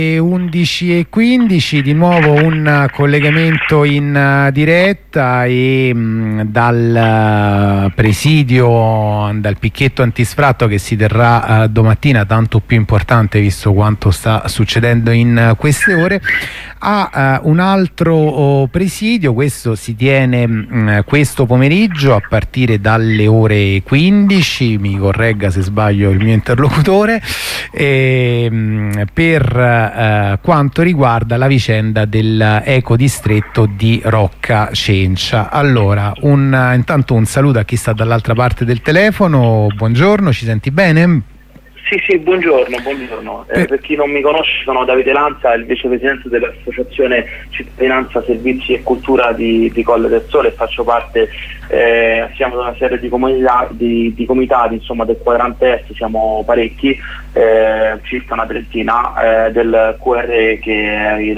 11:15, di nuovo un collegamento in diretta e dal presidio, dal picchetto antisfratto che si terrà domattina, tanto più importante visto quanto sta succedendo in queste ore, a un altro presidio. Questo si tiene questo pomeriggio a partire dalle ore 15, mi corregga se sbaglio il mio interlocutore, per quanto riguarda la vicenda dell'ecodistretto di Rocca Cencia. Allora, intanto un saluto a chi sta dall'altra parte del telefono. Buongiorno, ci senti bene? Sì, buongiorno. Per chi non mi conosce, sono Davide Lanza, il vicepresidente dell'Associazione Cittadinanza, Servizi e Cultura di Colle del Sole, e faccio parte assieme ad una serie di comitati, insomma, del quadrante est. Siamo parecchi, circa una trentina, del QR, che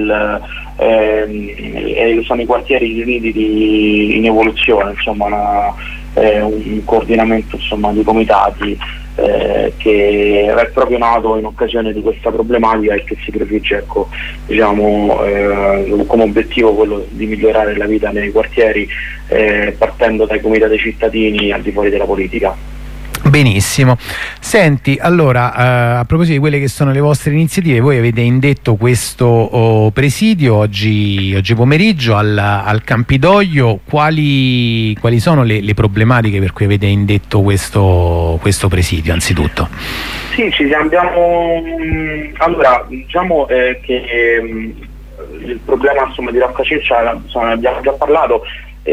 sono i quartieri riuniti in evoluzione, insomma un coordinamento, insomma, di comitati che è proprio nato in occasione di questa problematica e che si prefigge, ecco, diciamo, come obiettivo quello di migliorare la vita nei quartieri, partendo dai comitati cittadini al di fuori della politica. Benissimo. Senti, allora, a proposito di quelle che sono le vostre iniziative, voi avete indetto questo presidio oggi pomeriggio al Campidoglio. Quali sono le problematiche per cui avete indetto questo presidio, anzitutto? Sì, allora, diciamo che il problema, insomma, di Rocca Cencia, insomma, ne abbiamo già parlato.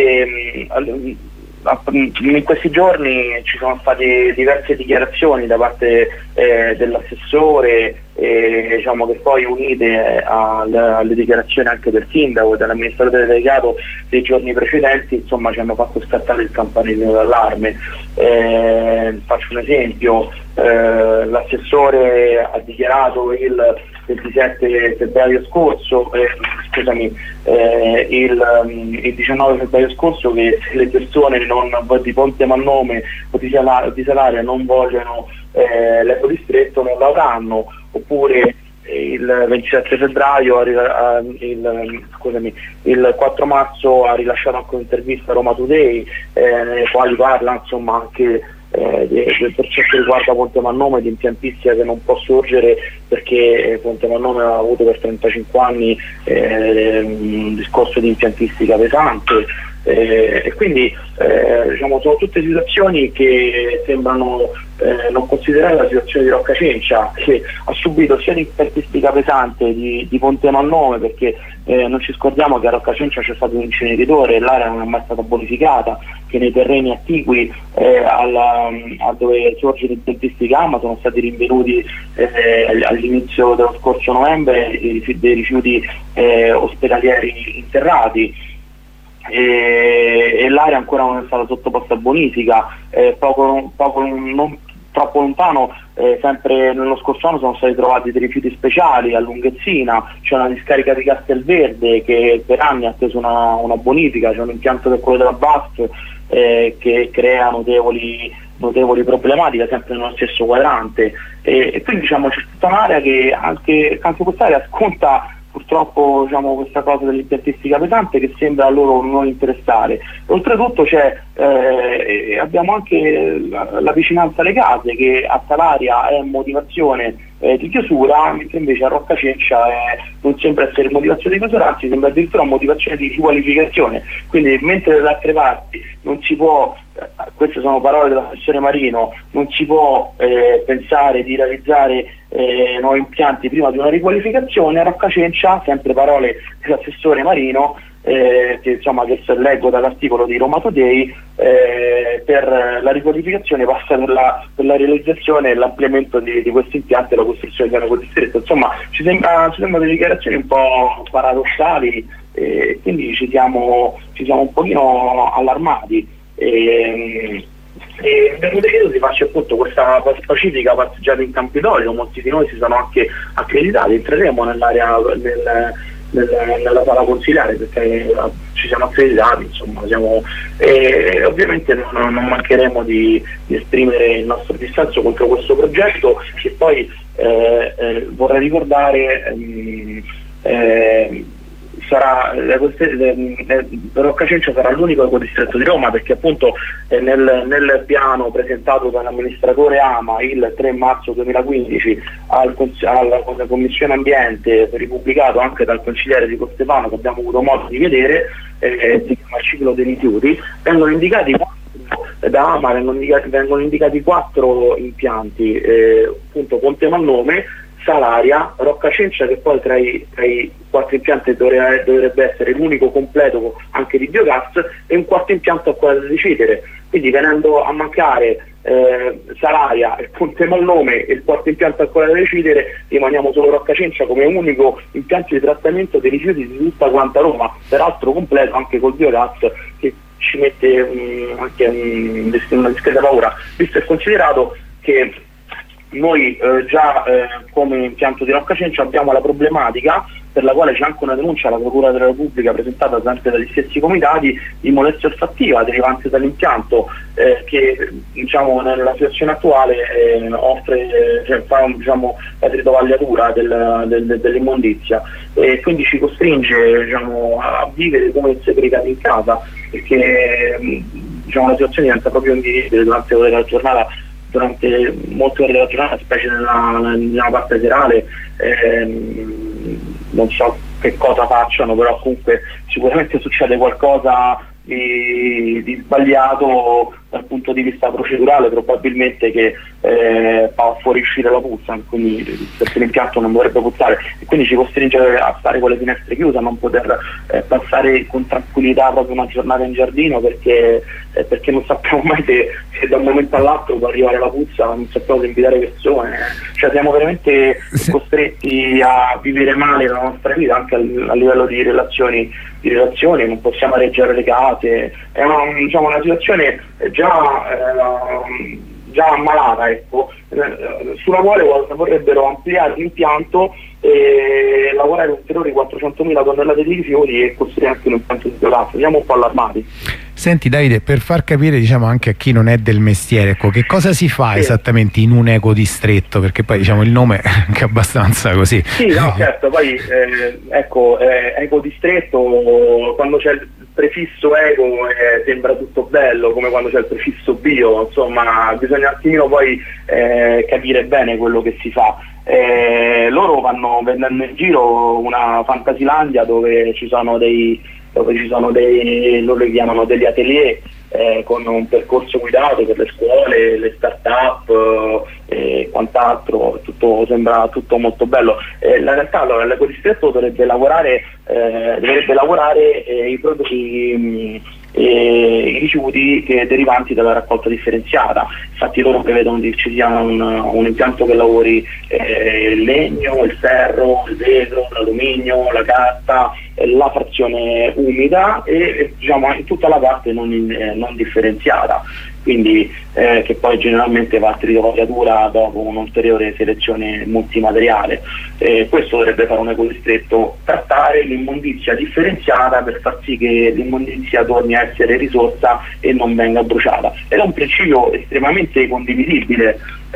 In questi giorni ci sono state diverse dichiarazioni da parte dell'assessore, diciamo, che poi unite alle dichiarazioni anche del sindaco e dell'amministratore delegato dei giorni precedenti, insomma, ci hanno fatto scattare il campanellino d'allarme. Faccio un esempio: l'assessore ha dichiarato il 27 febbraio scolso, il 19 febbraio scorso, che se le persone di Ponte Mannome o di Salaria non vogliono l'ecodistretto non l'avranno. Oppure il 27 febbraio, il 4 marzo ha rilasciato anche un'intervista a Roma Today, nelle quali parla, insomma, anche per ciò che riguarda Ponte Mannome, di impiantistica che non può sorgere perché Ponte Mannome ha avuto per 35 anni un discorso di impiantistica pesante, e quindi diciamo, sono tutte situazioni che sembrano non considerare la situazione di Rocca Cencia, che ha subito sia l'impiantistica pesante di Ponte Mannome, perché non ci scordiamo che a Rocca Cencia c'è stato un inceneritore e l'area non è mai stata bonificata, che nei terreni attigui a dove sorge l'impiantistica AMA sono stati rinvenuti all'inizio dello scorso novembre dei rifiuti ospedalieri interrati, e l'area ancora non è stata sottoposta a bonifica. Non troppo lontano, sempre nello scorso anno, sono stati trovati dei rifiuti speciali a Lunghezzina. C'è una discarica di Castelverde che per anni ha atteso una bonifica, c'è un impianto che è quello della BASF, che crea notevoli problematiche sempre nello stesso quadrante, e quindi, diciamo, c'è tutta un'area che anche quest'area sconta purtroppo, diciamo, questa cosa dell'impiantistica pesante, che sembra a loro non interessare. Oltretutto abbiamo anche la vicinanza alle case, che a Salaria è motivazione di chiusura, mentre invece a Rocca Cencia non sembra essere motivazione di chiusura, anzi sembra addirittura motivazione di riqualificazione. Quindi, mentre dalle altre parti non si può, queste sono parole dell'assessore Marino, non si può pensare di realizzare nuovi impianti prima di una riqualificazione, a Rocca Cencia, sempre parole dell'assessore Marino, che leggo dall'articolo di Roma Today, per la riqualificazione passa per la realizzazione e l'ampliamento di questi impianti e la costruzione di un ecodistretto. Insomma, ci sembrano delle dichiarazioni un po' paradossali, quindi ci siamo un pochino allarmati. Abbiamo deciso di farci appunto questa pacifica passeggiata in Campidoglio. Molti di noi si sono anche accreditati, entreremo nell'area, nella sala consiliare, perché ci siamo accreditati, insomma, ovviamente non mancheremo di esprimere il nostro dissenso contro questo progetto, che poi vorrei ricordare Roccacencia sarà l'unico ecodistretto di Roma, perché appunto nel piano presentato dall'amministratore Ama il 3 marzo 2015 alla Commissione Ambiente, ripubblicato anche dal consigliere di Costefano, che abbiamo avuto modo di vedere, si chiama il ciclo dei rifiuti, vengono indicati da Ama vengono indicati 4 impianti, appunto Ponte Mannome, Salaria, Roccacencia, che poi tra i 4 impianti dovrebbe essere l'unico completo anche di biogas, e un 4º impianto a Quadra di Citere. Quindi, venendo a mancare Salaria e Ponte Mannome e il 4º impianto a Quadra di Citere, rimaniamo solo Roccacencia come unico impianto di trattamento dei rifiuti di tutta quanta Roma, peraltro completo anche col biogas, che ci mette anche una discreta paura, visto e considerato che noi già come impianto di Roccacencia abbiamo la problematica, per la quale c'è anche una denuncia alla Procura della Repubblica presentata sempre dagli stessi comitati, di molestia olfattiva derivante dall'impianto, che diciamo nella situazione attuale fa la tritovagliatura dell'immondizia, e quindi ci costringe a vivere come segregati in casa, perché la situazione diventa proprio invivibile durante molte ore della giornata, specie nella parte serale. Non so che cosa facciano, però comunque sicuramente succede qualcosa di sbagliato dal punto di vista procedurale, probabilmente, che fa fuoriuscire la puzza, quindi, perché l'impianto non dovrebbe puzzare, e quindi ci costringe a stare con le finestre chiuse, a non poter passare con tranquillità proprio una giornata in giardino, perché non sappiamo mai se da un momento all'altro può arrivare la puzza, non sappiamo se invitare persone, cioè siamo veramente costretti a vivere male la nostra vita, anche a livello di relazioni, non possiamo reggiare le case, è una situazione già ammalata, ecco, sulla quale vorrebbero ampliare l'impianto e lavorare ulteriori 400.000 tonnellate di rifiuti e costruire anche un impianto di biogas. Siamo un po' allarmati. Senti Davide, per far capire anche a chi non è del mestiere, ecco, che cosa si fa esattamente in un ecodistretto, perché poi il nome è anche abbastanza così. Sì, no, certo, poi ecodistretto, quando c'è il prefisso eco sembra tutto bello, come quando c'è il prefisso bio, insomma bisogna un attimino poi capire bene quello che si fa. Loro vanno vendendo in giro una Fantasilandia dove ci sono loro li chiamano degli atelier, con un percorso guidato per le scuole, le start-up e quant'altro, sembra tutto molto bello. In realtà l'ecodistretto dovrebbe lavorare i prodotti, i rifiuti derivanti dalla raccolta differenziata. Infatti loro prevedono che ci sia un impianto che lavori il legno, il ferro, il vetro, l'alluminio, la carta, la frazione umida e in tutta la parte non differenziata, quindi che poi generalmente va a tritovagliatura dopo un'ulteriore selezione multimateriale. Questo dovrebbe fare un ecodistretto, trattare l'immondizia differenziata per far sì che l'immondizia torni a essere risorsa e non venga bruciata. Ed è un principio estremamente condivisibile,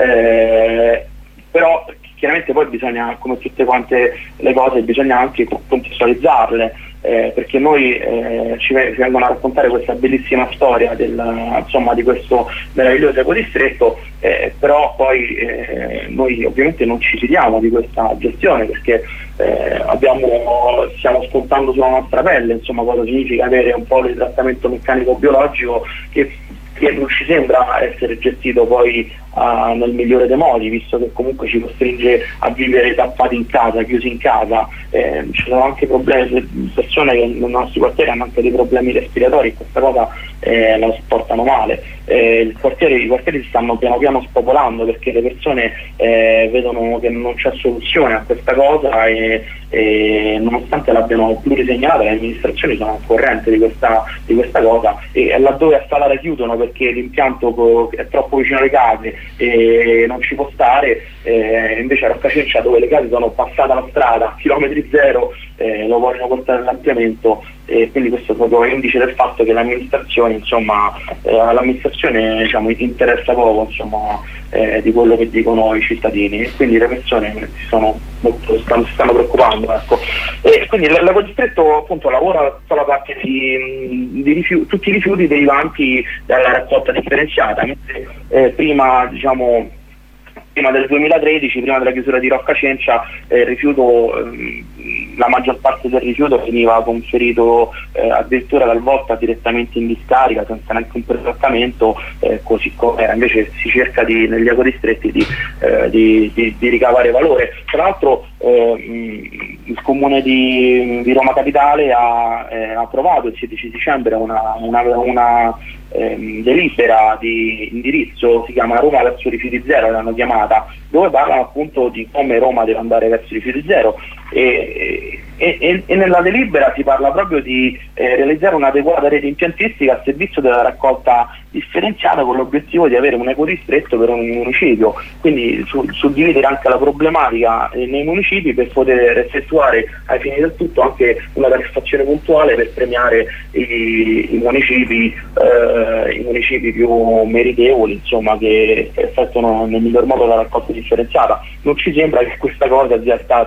però chiaramente poi bisogna, come tutte quante le cose, bisogna anche contestualizzarle, perché noi ci vengono a raccontare questa bellissima storia di questo meraviglioso ecodistretto, però poi noi ovviamente non ci fidiamo di questa gestione, perché stiamo scontando sulla nostra pelle cosa significa avere un polo di trattamento meccanico biologico che non ci sembra essere gestito poi nel migliore dei modi, visto che comunque ci costringe a vivere tappati in casa, chiusi in casa. Ci sono anche problemi, persone che nei nostri quartieri hanno anche dei problemi respiratori, e questa cosa la sopportano male. I quartieri si stanno piano piano spopolando, perché le persone vedono che non c'è soluzione a questa cosa, e nonostante l'abbiano plurisegnalata, le amministrazioni sono al corrente di questa cosa, e laddove a Salara chiudono perché l'impianto è troppo vicino alle case e non ci può stare, invece a Roccacencia, dove le case sono passate alla strada, chilometri zero, lo vogliono portare all'ampliamento, e quindi questo è proprio indice del fatto che l'amministrazione, insomma, all'amministrazione, diciamo, interessa poco, insomma, di quello che dicono i cittadini, e quindi le persone si stanno preoccupando, ecco. E quindi l'ecodistretto appunto lavora tutta la parte di tutti i rifiuti derivanti dalla raccolta differenziata, mentre prima del 2013, prima della chiusura di Rocca Cencia, la maggior parte del rifiuto veniva conferito addirittura talvolta direttamente in discarica senza neanche un pretrattamento, così come era. Invece si cerca negli ecodistretti di ricavare valore. Tra l'altro il Comune di Roma Capitale ha approvato il 16 dicembre una delibera di indirizzo, si chiama Roma verso rifiuti zero, l'hanno chiamata, dove parlano appunto di come Roma deve andare verso i rifiuti zero, e nella delibera si parla proprio di realizzare un'adeguata rete impiantistica al servizio della raccolta differenziata, con l'obiettivo di avere un ecodistretto per ogni municipio, quindi suddividere anche la problematica nei municipi per poter effettuare ai fini del tutto anche una tariffazione puntuale per premiare i municipi più meritevoli, insomma, che effettuano nel miglior modo la raccolta differenziata. Non ci sembra che questa cosa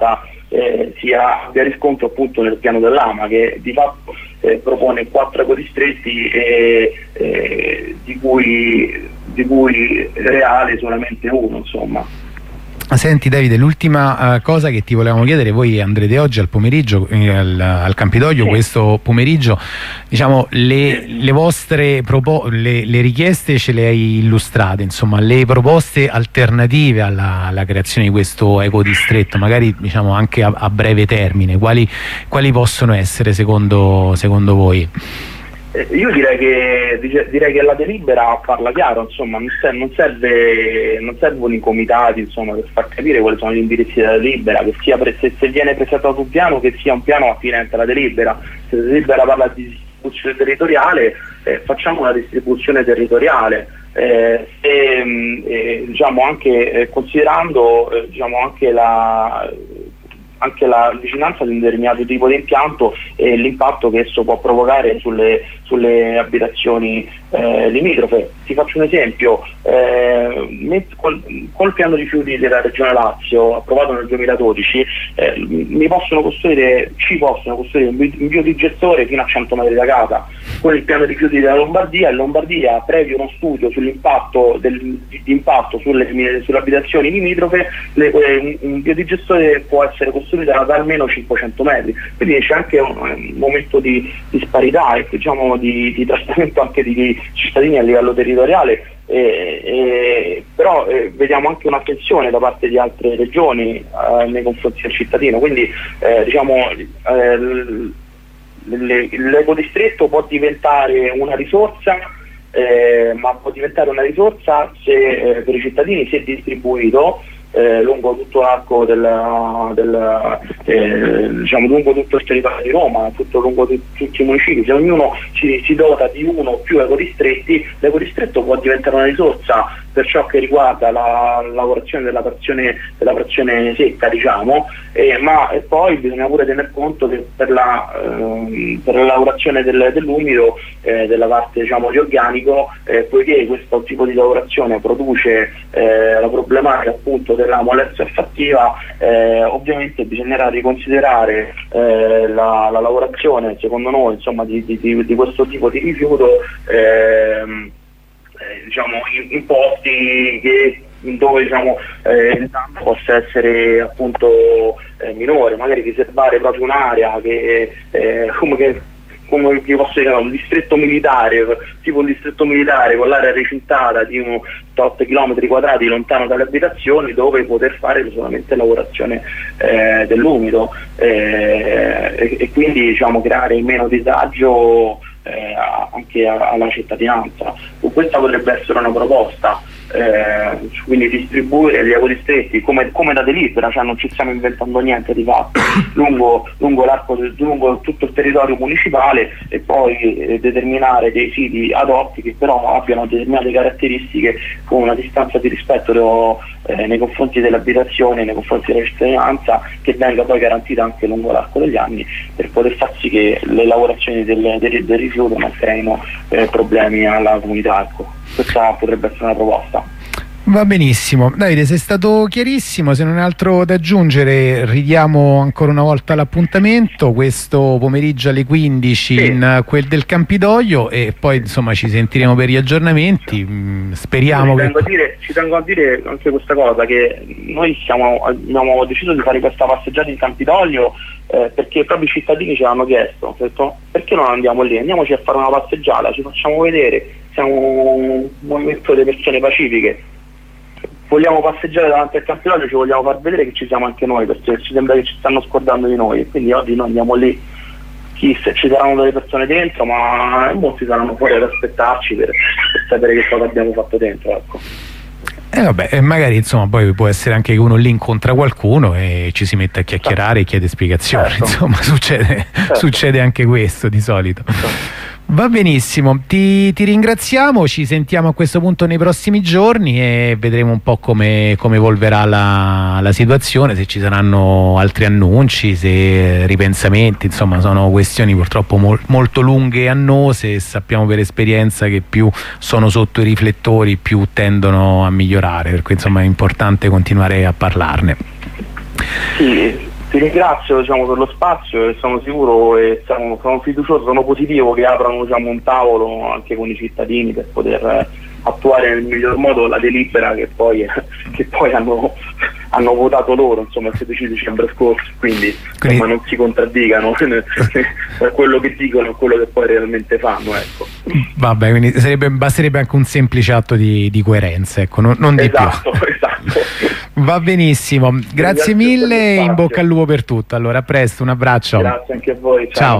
abbia riscontro appunto nel piano dell'AMA, che di fatto propone 4 ecodistretti di cui reale solamente uno, insomma. Senti Davide, l'ultima cosa che ti volevamo chiedere: voi andrete oggi al pomeriggio al Campidoglio, sì. Questo pomeriggio, diciamo, le vostre le richieste ce le hai illustrate, insomma, le proposte alternative alla creazione di questo ecodistretto, magari diciamo anche a breve termine, quali possono essere secondo voi? Io direi che la delibera parla chiaro, insomma, non servono i comitati, insomma, per far capire quali sono gli indirizzi della delibera, che sia se viene presentato un piano, che sia un piano attinente alla delibera. Se la delibera parla di distribuzione territoriale, facciamo una distribuzione territoriale, diciamo anche considerando anche la vicinanza di un determinato tipo di impianto e l'impatto che esso può provocare sulle abitazioni limitrofe. Ti faccio un esempio: col piano rifiuti della Regione Lazio, approvato nel 2012, ci possono costruire un biodigestore fino a 100 metri da casa. Con il piano rifiuti della Lombardia, in Lombardia, previo uno studio sull'impatto sulle abitazioni limitrofe, un biodigestore può essere costruito da almeno 500 metri, quindi c'è anche un momento di disparità e, diciamo, di trattamento anche di cittadini a livello territoriale, però vediamo anche un'attenzione da parte di altre regioni nei confronti del cittadino, quindi l'ecodistretto può diventare una risorsa, ma può diventare una risorsa se per i cittadini, se distribuito lungo tutto l'arco lungo tutto il territorio di Roma, lungo tutti i municipi. Se ognuno si dota di uno o più ecodistretti, l'ecodistretto può diventare una risorsa per ciò che riguarda la lavorazione della frazione secca, diciamo, ma poi bisogna pure tener conto che per la lavorazione dell'umido, della parte, diciamo, di organico, poiché questo tipo di lavorazione produce la problematica appunto della mollezza olfattiva, ovviamente bisognerà riconsiderare la lavorazione, secondo noi, insomma, di questo tipo di rifiuto, diciamo, in posti dove, diciamo, il danno possa essere appunto minore, magari riservare proprio un'area che come vi posso dire, un distretto militare, tipo un distretto militare con l'area recintata di 8 km quadrati lontano dalle abitazioni, dove poter fare solamente lavorazione dell'umido, e quindi, diciamo, creare meno disagio anche alla cittadinanza. Questa potrebbe essere una proposta. quindi distribuire gli lavori stretti come da delibera, cioè non ci stiamo inventando niente di fatto, lungo tutto il territorio municipale, e poi determinare dei siti ad hoc che però abbiano determinate caratteristiche, con una distanza di rispetto nei confronti dell'abitazione, nei confronti della cittadinanza, che venga poi garantita anche lungo l'arco degli anni, per poter far sì che le lavorazioni del rifiuto non creino problemi alla comunità. Ecco, questa potrebbe essere una proposta. Va benissimo, Davide, sei stato chiarissimo. Se non hai altro da aggiungere, ridiamo ancora una volta l'appuntamento questo pomeriggio alle 15 in quel del Campidoglio, e poi insomma ci sentiremo per gli aggiornamenti. Speriamo ci tengo a dire anche questa cosa, che noi abbiamo deciso di fare questa passeggiata in Campidoglio perché proprio i cittadini ce l'hanno chiesto. Ho detto, perché non andiamo lì? Andiamoci a fare una passeggiata, ci facciamo vedere, siamo un movimento di persone pacifiche, vogliamo passeggiare davanti al Campidoglio, ci vogliamo far vedere che ci siamo anche noi, perché ci sembra che ci stanno scordando di noi, e quindi oggi noi andiamo lì. Chissà, ci saranno delle persone dentro, ma molti saranno fuori ad aspettarci per sapere che cosa abbiamo fatto dentro, ecco. Vabbè, magari insomma poi può essere anche che uno lì incontra qualcuno e ci si mette a chiacchierare e chiede spiegazioni, insomma succede anche questo di solito. Va benissimo, ti ringraziamo, ci sentiamo a questo punto nei prossimi giorni e vedremo un po' come evolverà la situazione, se ci saranno altri annunci, se ripensamenti. Insomma sono questioni purtroppo molto lunghe e annose, e sappiamo per esperienza che più sono sotto i riflettori più tendono a migliorare, per cui insomma è importante continuare a parlarne. Sì. Ti ringrazio per lo spazio, e sono sicuro e sono fiducioso, sono positivo che aprano un tavolo anche con i cittadini per poter attuare nel miglior modo la delibera che poi hanno votato loro, il 16 dicembre scorso, quindi insomma, non si contraddicano quello che dicono e quello che poi realmente fanno, ecco. Vabbè, quindi basterebbe anche un semplice atto di coerenza, ecco, non di più. Esatto. Va benissimo, grazie mille, in bocca al lupo per tutto. Allora, a presto, un abbraccio. Grazie anche a voi, ciao.